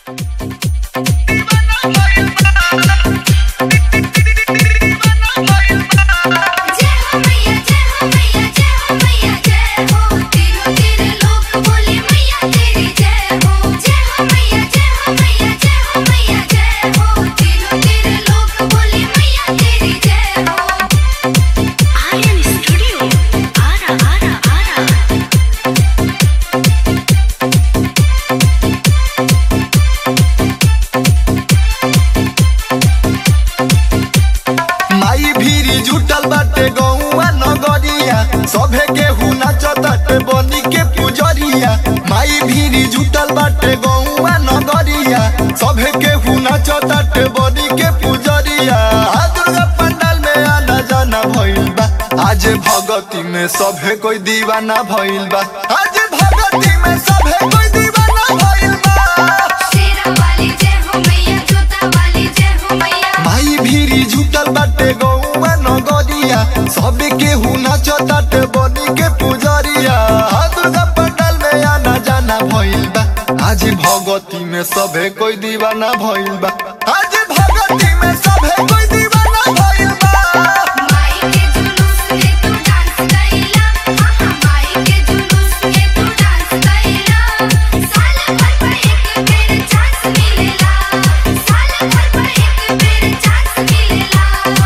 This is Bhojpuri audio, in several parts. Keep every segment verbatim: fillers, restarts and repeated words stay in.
सभे केहू नाचताटे बनी के पुजरिया। माई भीरी जुटल बाटे गौआ नगरिया। सभे केहू नाचताटे बनी के पुजरिया। दुर्गा पंडाल में आना जाना भइल बा। आज भगती में सभे कोई दीवाना भइल बा। आज भगती में सभे कोई दीवाना भइल बा। शेरा वाली जय हो मैया, जोता वाली जय हो मैया। माई भीरी जुटल बाटे गौआ नगरिया। सभे केहू नाचताटे बनी के पुजरिया। दुर्गा पंडाल में आना जाना भइल बा। आज भगती में सभे कोई दीवाना भइल बा। आज भगती में सभे कोई दीवाना भइल बा। माई के जुलूस में तू डांस कइला, हां माई के जुलूस में तू डांस कइला। साल भर पर एक बेर चांस मिलेला, साल भर पर एक बेर चांस मिलेला।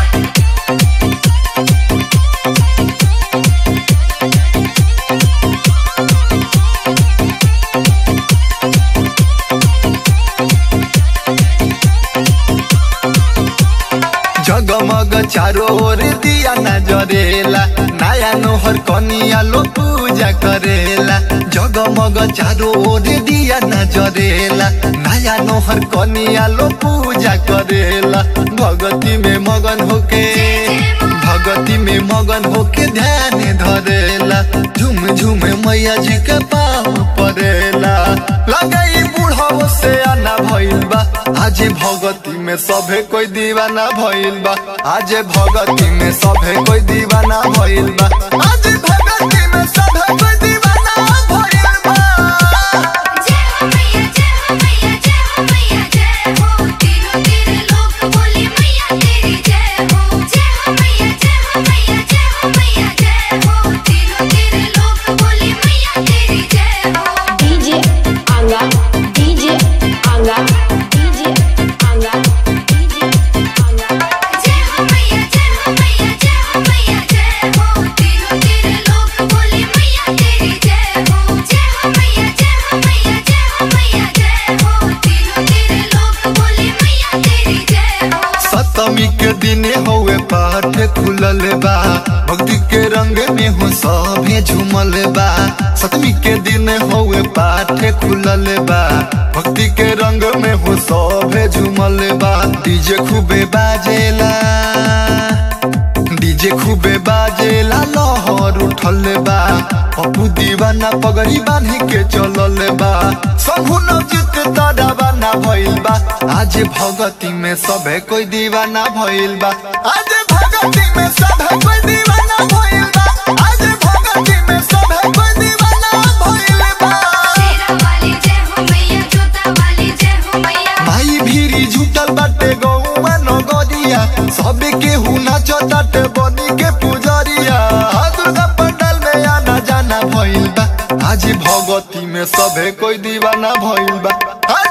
जगमग चारो ओर दिया नजरेला। नया नोहर कनिया लो पूजा करेला। जगमग चारो ओर दिया नजरेला। नया नोहर कनिया लो पूजा करेला। भगती में मगन होके भगती में मगन होके ध्यान धरेला। झूम झूम मैया जी के पाँव पड़ेला। लगाई बूढ़ो से आना भइल बा। आज भगती में सभे कोई दीवाना भइल बा। आज भगती में सभे कोई दीवाना भइल बा। आज भगती में सभे कोई दीवाना भइल बा। जय हो मैया, जय हो मैया, जय हो मैया, जय हो। तीनों तीर लोग बोले मैया तेरी जय हो। जय हो मैया, जय हो मैया, जय हो मैया, जय हो। तीनों तीर लोग बोले मैया तेरी जय हो। डीजे आंगा डीजे आंगा डीजे आंगा डीजे आंगा। जय हो मैया, जय हो मैया, जय हो मैया, जय हो। तीनों तीर लोग बोले मैया तेरी जय हो। जय हो मैया, जय हो मैया, जय हो मैया, जय हो। तीनों तीर लोग बोले मैया तेरी जय हो। सप्तमी के दिन होवे पाठ खुलल बा। भक्ति के रंग में हो सभे झूमल बा। सप्तमी के दिन होवे पाठ खुलल बा। भक्ति के रंग में हो सभे झूमल बा। डीजे खूबे बाजेला डीजे खूबे बाजेला। लहर उठल बा। पप्पू दीवाना पगड़ी बांधी के चलल बा। शंभू नवजीत तड़ावाना भइल बा। आज भगती में सभे कोई दीवाना भइल बा। आज भगती में सभे कोई दीवाना भइल बा। आज भगती में सभे कोई दीवाना भइल बा। शेरा वाली जय हो मैया, जोता वाली जय हो मैया। माई भीरी जुटल बाटे गौआ नगरिया। सभे केहू नाचताटे बनी के पुजरिया। दुर्गा पंडाल में आना जाना भइल बा। आज भगती में सभे कोई दीवाना भइल बा।